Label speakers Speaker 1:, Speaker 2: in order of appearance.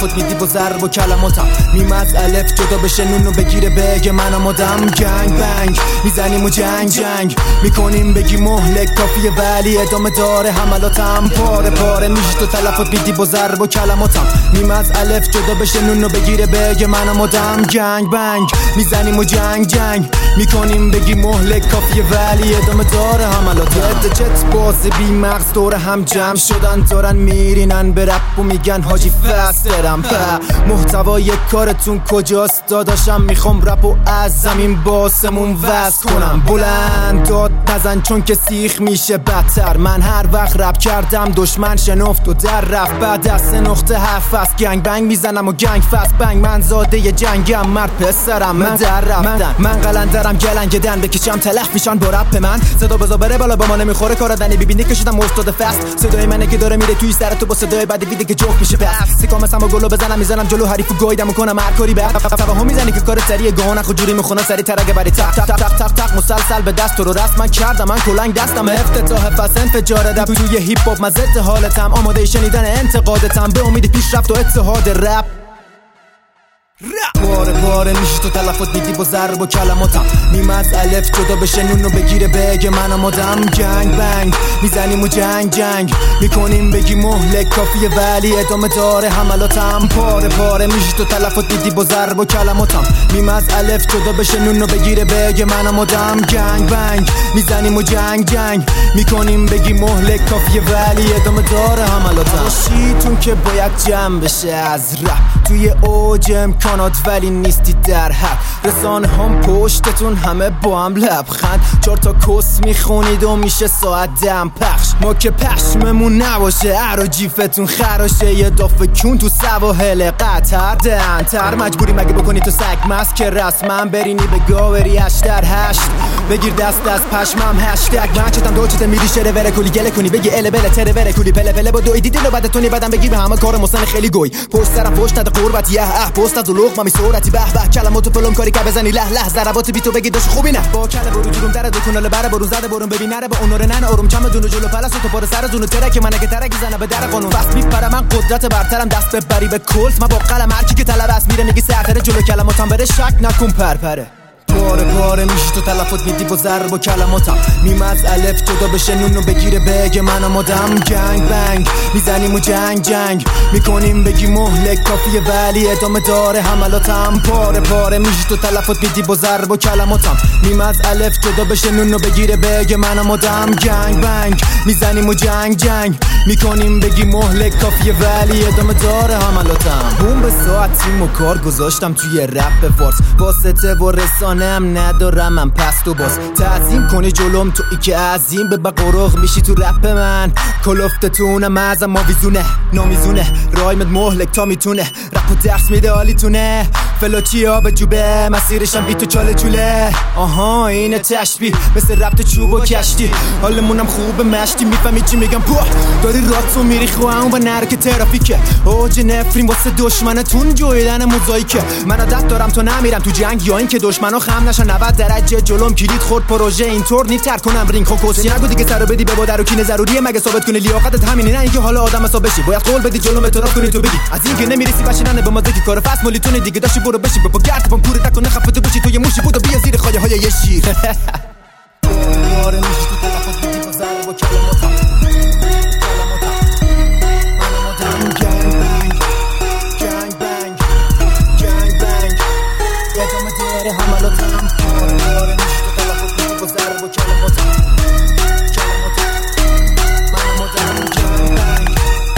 Speaker 1: تلفات میدی با ضرب و کلماتم میم از الف جدا بشه نونو بگیره بگه منم آدم گنگ بنگ میزنیم و جنگ جنگ میکنیم بگی مهلک کافیه ولی ادامه داره حملاتم پاره پاره میشی تو تلفات میدی با ضرب و کلماتم میم از الف جدا بشه نونو بگیره بگه منم آدم گنگ بنگ میزنیم و جنگ جنگ میکنیم بگی مهلک کافیه ولی ادامه داره حملاتم چت باز بی مغز دور هم جمع شدن دارن میرینن به رپ و میگن حاجی فست دارم محتوای کارتون کجاست داداشم میخوام رپ و از زمین باسمون وست کنم بلند داد نزن چون که سیخ میشه بدتر من هر وقت رپ کردم دشمن شنفت و در رفت بعد از 3 نقطه 7 است گنگ بنگ میزنم و گنگ فست بنگ من زاده ی جنگم مرد پسرم من در رفتن من قلندرم گلنگدن بکشم تلخ میشن با رپ من صدا بزا بره بالا با ما نمیخوره کارادنی ببینی که شدم استاد فست صدای منه که داره میره توی سر تو با صدای بعد ویدیو که جوک میشه پس سیکام سمو گلو بزنم میزنم جلو حریفو گایدم میکنم هر کاری بعد توهم میزنی که کار سریع گونه خجوری میخونم سری ترگه بری تق تق تق تق تق مسلسل به دست رو رسم من کردم من کلنگ دستم افتتاح فصل انفجار رپ توی هیپ هاپ مزه حالتم آماده شنیدن انتقادتم به امید پیشرفت و اتحاد رپ باره باره میشی تو تلفات میدی با ضرب و کلماتم میم از الف جدا بشه نونو بگیره بگه منم آدم گنگ بنگ میزنیم و جنگ جنگ میکنیم بگی مهلک کافیه ولی ادامه داره حملاتم پاره پاره میشی تو تلفات میدی با ضرب و کلماتم میم از الف جدا بشه نونو بگیره بگه منم آدم گنگ بنگ میزنیم و جنگ جنگ میکنیم بگی مهلک کافیه ولی ادامه داره حملاتم شیتون که باید جمع بشه از رپ توی اوج امکانات ولی نیستی در حد رسانه هم پشتتون همه با هم لبخند 4 تا کس میخونید و میشه ساعت دم پخش ما که پشممون نباشه عراجیفتون خراشه یه دافه کون تو سواحل قطر دهنتر مجبوری مگه بکنی تو سگ مست که رسمم برینی به گاوری 8 در 8 بگیر دست از پشمم هشتگ من چتم دو چته میری شره وره کلی گله کنی بگی ال بله تره وره کلی پله پله با دوی دیدی لو بعد تونی بعدم بگی به همه کار محسن خیلی گوی پشت سرم پشت نده قربت یه پست از لوق مامی صورتی به به کلماتو فلم کاری که بزنی له له ضربات بی تو بگی داش خوبی نه با کله برو جلوم در دکونال بره برو زده برون ببین نره با اونور نن آروم چم دونو جلو پلاس تو پاره سر دونو ترک منه که ترک زنه به در قانون فست میپره من قدرت برترم دست ببری به کلت من با قلم هر کی که طلب است میره میگی سرتره جلو کلماتم بره شک نکن پرپره پاره پاره میشی تو تلفات میدی با ضرب و کلماتم میم از الف جدا بشه نونو بگیره بگه منم آدم گنگ بنگ میزنیم و جنگ جنگ میکنیم بگی مهلک کافیه ولی ادامه داره حملاتم پاره پاره میشی تو تلفات میدی با ضرب و کلماتم میم از الف جدا بشه نونو بگیره بگه منم آدم گنگ بنگ میزنیم و جنگ جنگ میکنیم بگی مهلک کافیه ولی ادامه داره حملاتم بوم به ساعتیم و کار گذاشتم توی رپ فارس واسطه و رسانه هم ندارم من پست و باز تعظیم کنی جلوم تو ای که عظیم به بقرق میشی تو رپ من کلفتتونم ازم ماویزونه نامیزونه رایمت مهلک تا میتونه رپ و درس میده حالیتونه فلاچی ها به جوبه مسیرشم بی تو چاله چوله آها اینه تشبیه مثل ربط چوب و کشتی حالمونم خوبه مشتی میفهمی چی میگم پوه داری راتو میری خواهم و نرک ترافیکه اوج نفرین واسه دشمنتون جویدن موزاییکه من عادت دارم تو نمیرم تو جنگ یا این که دشمنا خم نشن 90 درجه جلوم کلید خورد پروژه اینطور نیتر کنم رینگ خوکوسی نگو دیگه سرو بدی به بادر و کینه ضروریه مگه ثابت کنی لیاقتت همینه نه اینکه حالا آدم حساب بشی باید قول بدی جلوم اعتراف کنی تو بگی از این که نمیرسی بشینن به مزه که کار فست مالیتونه دیگه داشی برو بشی با گرد پام کوره تکونه خفته باشی تو یه موشی بود و بیا زیر خایه های یه شیر باره میشی تو تلفات میدی با ضرب و کلماتم حملاتم باره میشی تو تلفات میدی با ضرب و کلماتم منم آدم گنگ بنگ